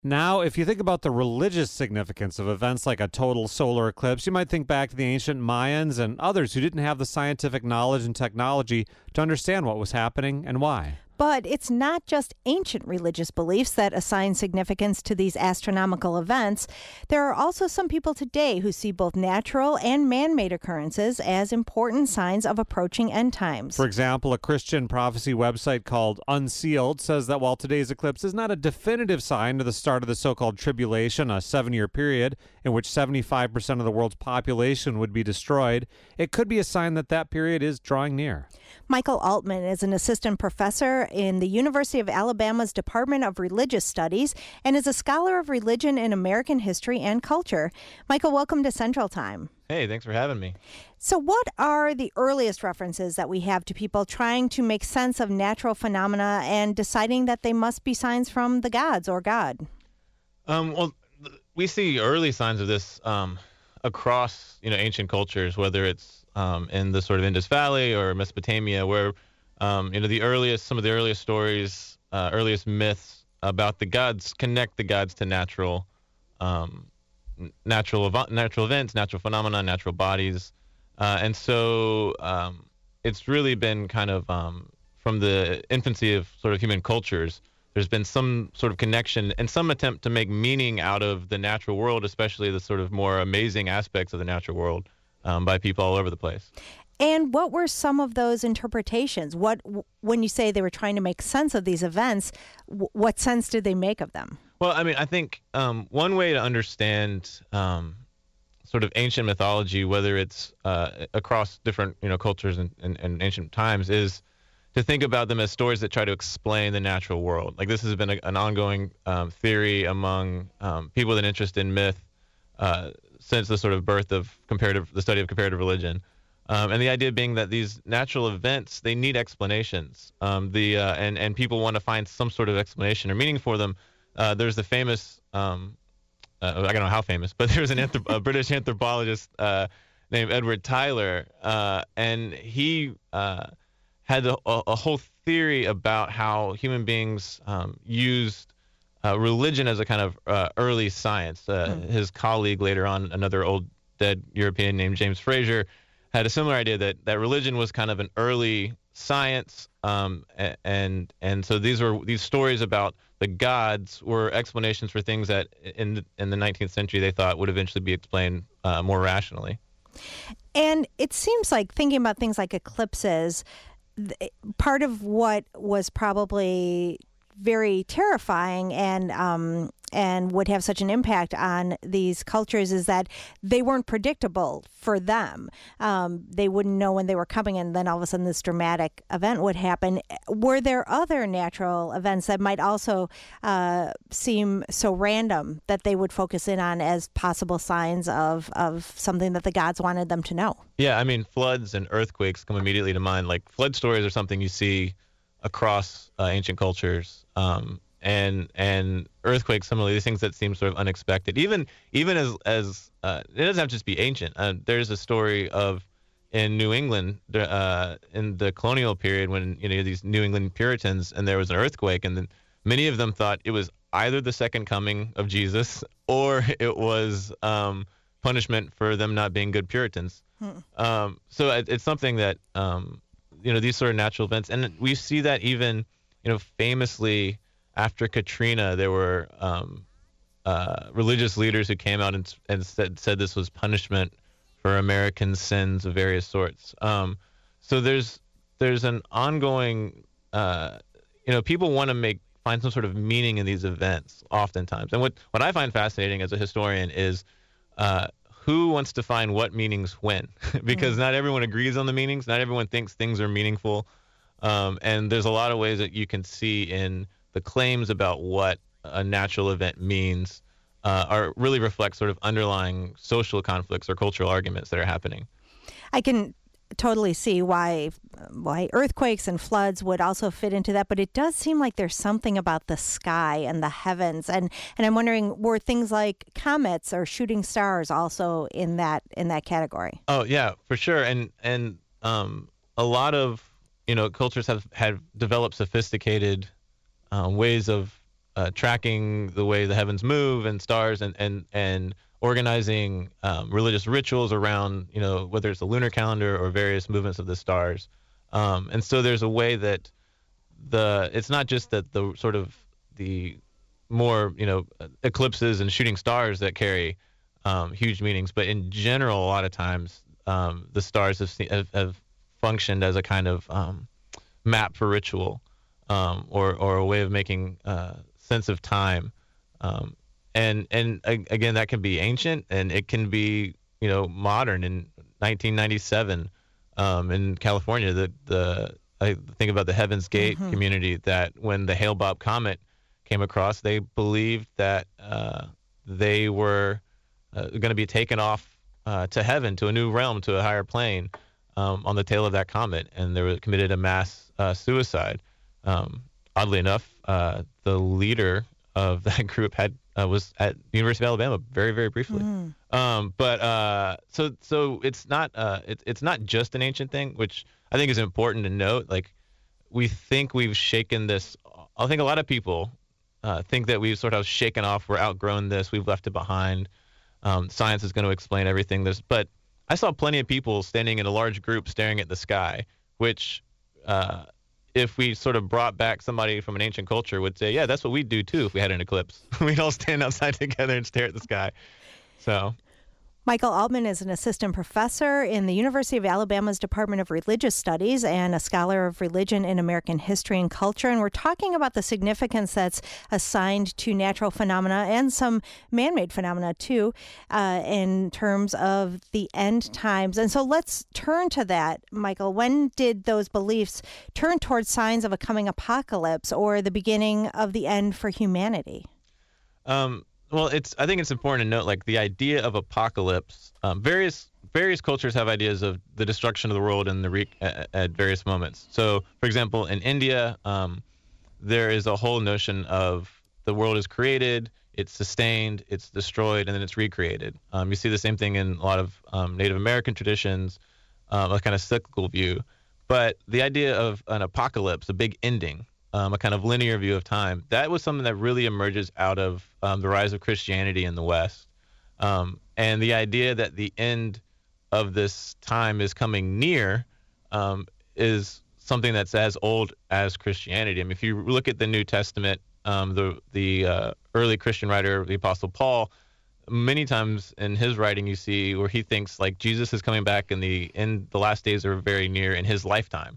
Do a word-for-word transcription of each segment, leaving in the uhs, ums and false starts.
Now, if you think about the religious significance of events like a total solar eclipse, you might think back to the ancient Mayans and others who didn't have the scientific knowledge and technology to understand what was happening and why. But it's not just ancient religious beliefs that assign significance to these astronomical events. There are also some people today who see both natural and man-made occurrences as important signs of approaching end times. For example, a Christian prophecy website called Unsealed says that while today's eclipse is not a definitive sign of the start of the so-called tribulation, a seven-year period in which seventy-five percent of the world's population would be destroyed, it could be a sign that that period is drawing near. Michael Altman is an assistant professor in the University of Alabama's Department of Religious Studies and is a scholar of religion in American history and culture. Michael, welcome to Central Time. Hey, thanks for having me. So what are the earliest references that we have to people trying to make sense of natural phenomena and deciding that they must be signs from the gods or God? Um, well, th- we see early signs of this um, across, you know, ancient cultures, whether it's um, in the sort of Indus Valley or Mesopotamia, where Um, you know, the earliest, some of the earliest stories, uh, earliest myths about the gods connect the gods to natural, um, natural, ev- natural events, natural phenomena, natural bodies, uh, and so um, it's really been kind of um, from the infancy of sort of human cultures. There's been some sort of connection and some attempt to make meaning out of the natural world, especially the sort of more amazing aspects of the natural world, um, by people all over the place. And what were some of those interpretations? What, when you say they were trying to make sense of these events, what sense did they make of them? Well, I mean, I think um, one way to understand um, sort of ancient mythology, whether it's uh, across different, you know, cultures and, and, and ancient times, is to think about them as stories that try to explain the natural world. Like this has been a, an ongoing um, theory among um, people with an interest in myth uh, since the sort of birth of comparative, the study of comparative religion. Um, and the idea being that these natural events, they need explanations. Um, the uh, and and people want to find some sort of explanation or meaning for them. Uh, there's the famous, um, uh, I don't know how famous, but there's an anthrop- a British anthropologist uh, named Edward Tyler, uh, and he uh, had a, a whole theory about how human beings um, used uh, religion as a kind of uh, early science. Uh, mm. His colleague later on, another old dead European named James Fraser, had a similar idea that, that religion was kind of an early science, um, and and so these were these stories about the gods were explanations for things that in the, in the nineteenth century they thought would eventually be explained uh, more rationally. And it seems like thinking about things like eclipses, part of what was probably very terrifying and um, and would have such an impact on these cultures is that they weren't predictable for them. Um, they wouldn't know when they were coming, and then all of a sudden this dramatic event would happen. Were there other natural events that might also uh, seem so random that they would focus in on as possible signs of, of something that the gods wanted them to know? Yeah, I mean, floods and earthquakes come immediately to mind. Like flood stories are something you see across uh, ancient cultures. Um, and and earthquakes, similarly, these things that seem sort of unexpected. Even even as as uh, it doesn't have to just be ancient. Uh, there's a story of in New England uh, in the colonial period when you know these New England Puritans and there was an earthquake, and then many of them thought it was either the second coming of Jesus or it was um, punishment for them not being good Puritans. Hmm. Um, so it, it's something that um, you know these sort of natural events, and we see that even you know famously. After Katrina, there were um, uh, religious leaders who came out and, and said, said this was punishment for American sins of various sorts. Um, so there's there's an ongoing, uh, you know, people want to make find some sort of meaning in these events oftentimes. And what, what I find fascinating as a historian is uh, who wants to find what meanings when, because mm-hmm. not everyone agrees on the meanings. Not everyone thinks things are meaningful. Um, and there's a lot of ways that you can see in the claims about what a natural event means uh, are really reflect sort of underlying social conflicts or cultural arguments that are happening. I can totally see why why earthquakes and floods would also fit into that, but it does seem like there's something about the sky and the heavens, and and I'm wondering, were things like comets or shooting stars also in that in that category? Oh yeah, for sure, and and um, a lot of you know cultures have have developed sophisticated Um, ways of uh, tracking the way the heavens move and stars, and and and organizing um, religious rituals around, you know, whether it's the lunar calendar or various movements of the stars. Um, and so there's a way that the it's not just that the sort of the more, you know, eclipses and shooting stars that carry um, huge meanings, but in general, a lot of times um, the stars have, seen, have have functioned as a kind of um, map for ritual, um, or or a way of making uh, sense of time. Um, and and again, that can be ancient, and it can be, you know, modern. In nineteen ninety-seven, um, in California, the the I think about the Heaven's Gate mm-hmm. community, that when the Hale-Bopp comet came across, they believed that uh, they were uh, going to be taken off uh, to heaven, to a new realm, to a higher plane, um, on the tail of that comet, and they were committed a mass uh, suicide. Um, oddly enough, uh, the leader of that group had uh, was at the University of Alabama very, very briefly. Mm. Um, but uh, so so it's not uh, it, it's not just an ancient thing, which I think is important to note. Like, we think we've shaken this. I think a lot of people uh, think that we've sort of shaken off. We're outgrown this. We've left it behind. Um, science is going to explain everything. This, but I saw plenty of people standing in a large group staring at the sky, which uh, if we sort of brought back somebody from an ancient culture would say, yeah, that's what we'd do too if we had an eclipse. We'd all stand outside together and stare at the sky. So Michael Altman is an assistant professor in the University of Alabama's Department of Religious Studies and a scholar of religion in American history and culture. And we're talking about the significance that's assigned to natural phenomena and some man-made phenomena, too, uh, in terms of the end times. And so let's turn to that, Michael. When did those beliefs turn towards signs of a coming apocalypse or the beginning of the end for humanity? Um. Well, it's. I think it's important to note, like, the idea of apocalypse. Um, various various cultures have ideas of the destruction of the world in the re- at, at various moments. So, for example, in India, um, there is a whole notion of the world is created, it's sustained, it's destroyed, and then it's recreated. Um, you see the same thing in a lot of um, Native American traditions, um, a kind of cyclical view. But the idea of an apocalypse, a big ending, Um, a kind of linear view of time, that was something that really emerges out of um, the rise of Christianity in the West. Um, and the idea that the end of this time is coming near um, is something that's as old as Christianity. I mean, if you look at the New Testament, um, the the uh, early Christian writer, the Apostle Paul, many times in his writing you see where he thinks like Jesus is coming back and the end, the last days are very near in his lifetime.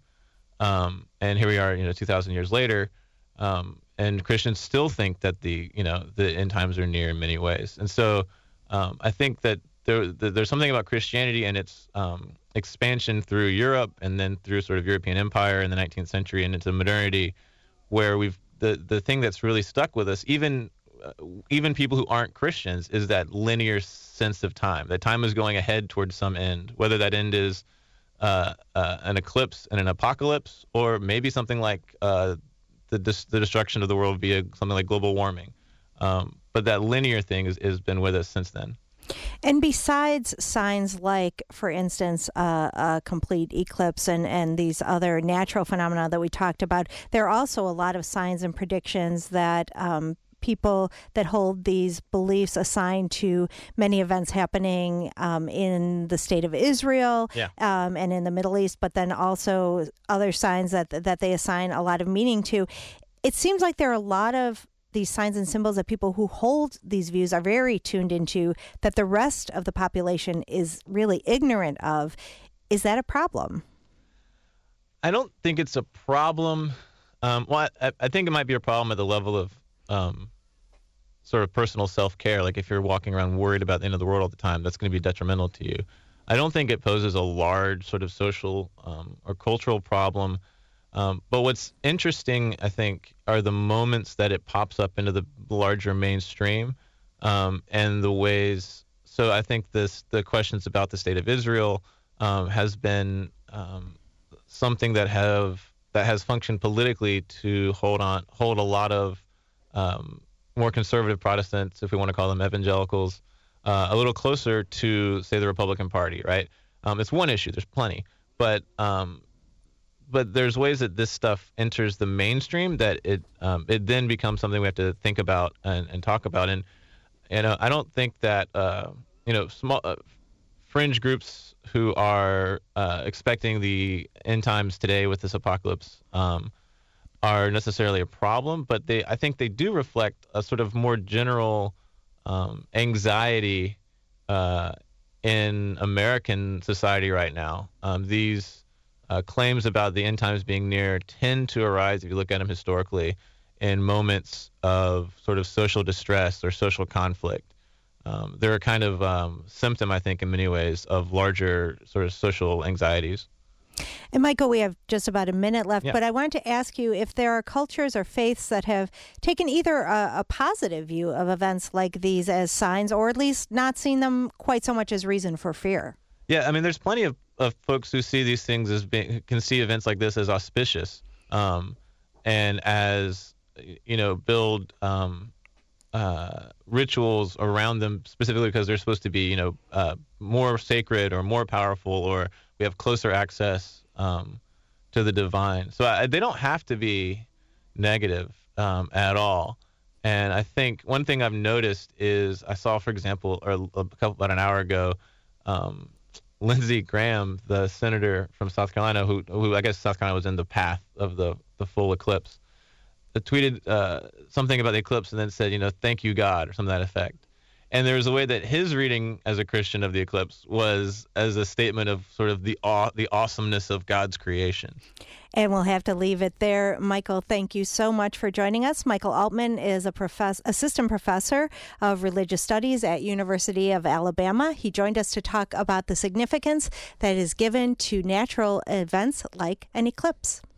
Um, and here we are, you know, two thousand years later, um, and Christians still think that the, you know, the end times are near in many ways. And so um, I think that there, there's something about Christianity and its um, expansion through Europe and then through sort of European empire in the nineteenth century and into modernity, where we've the the thing that's really stuck with us, even uh, even people who aren't Christians, is that linear sense of time. That time is going ahead towards some end, whether that end is Uh, uh, an eclipse and an apocalypse, or maybe something like uh, the dis- the destruction of the world via something like global warming. Um, but that linear thing has is, been with us since then. And besides signs like, for instance, uh, a complete eclipse and, and these other natural phenomena that we talked about, there are also a lot of signs and predictions that um, people that hold these beliefs assign to many events happening um, in the state of Israel yeah. um, and in the Middle East, but then also other signs that that they assign a lot of meaning to. It seems like there are a lot of these signs and symbols that people who hold these views are very tuned into that the rest of the population is really ignorant of. Is that a problem? I don't think it's a problem. Um, well, I, I think it might be a problem at the level of um, sort of personal self-care. Like if you're walking around worried about the end of the world all the time, that's going to be detrimental to you. I don't think it poses a large sort of social um, or cultural problem. Um, but what's interesting, I think, are the moments that it pops up into the larger mainstream um, and the ways. So I think this the questions about the state of Israel um, has been um, something that have that has functioned politically to hold on hold a lot of um, more conservative Protestants, if we want to call them evangelicals, uh, a little closer to, say, the Republican Party, right? Um, it's one issue. There's plenty. But um, but there's ways that this stuff enters the mainstream that it um, it then becomes something we have to think about and, and talk about. And and uh, I don't think that uh, you know small uh, fringe groups who are uh, expecting the end times today with this apocalypse um, are necessarily a problem, but they I think they do reflect a sort of more general um, anxiety uh, in American society right now. Um, these uh, claims about the end times being near tend to arise, if you look at them historically, in moments of sort of social distress or social conflict. Um, they're a kind of um, symptom, I think, in many ways, of larger sort of social anxieties. And Michael, we have just about a minute left, Yeah. but I wanted to ask you if there are cultures or faiths that have taken either a, a positive view of events like these as signs, or at least not seen them quite so much as reason for fear. Yeah, I mean, there's plenty of, of folks who see these things as being, can see events like this as auspicious, um, and as, you know, build um, uh, rituals around them specifically because they're supposed to be, you know, uh, more sacred or more powerful, or we have closer access um, to the divine. So I, they don't have to be negative um, at all. And I think one thing I've noticed is I saw, for example, or a couple about an hour ago, um, Lindsey Graham, the senator from South Carolina, who who I guess South Carolina was in the path of the, the full eclipse, that tweeted uh, something about the eclipse and then said, you know, thank you, God, or something to that effect. And there was a way that his reading as a Christian of the eclipse was as a statement of sort of the aw- the awesomeness of God's creation. And we'll have to leave it there. Michael, thank you so much for joining us. Michael Altman is a profess- assistant professor of religious studies at University of Alabama. He joined us to talk about the significance that is given to natural events like an eclipse.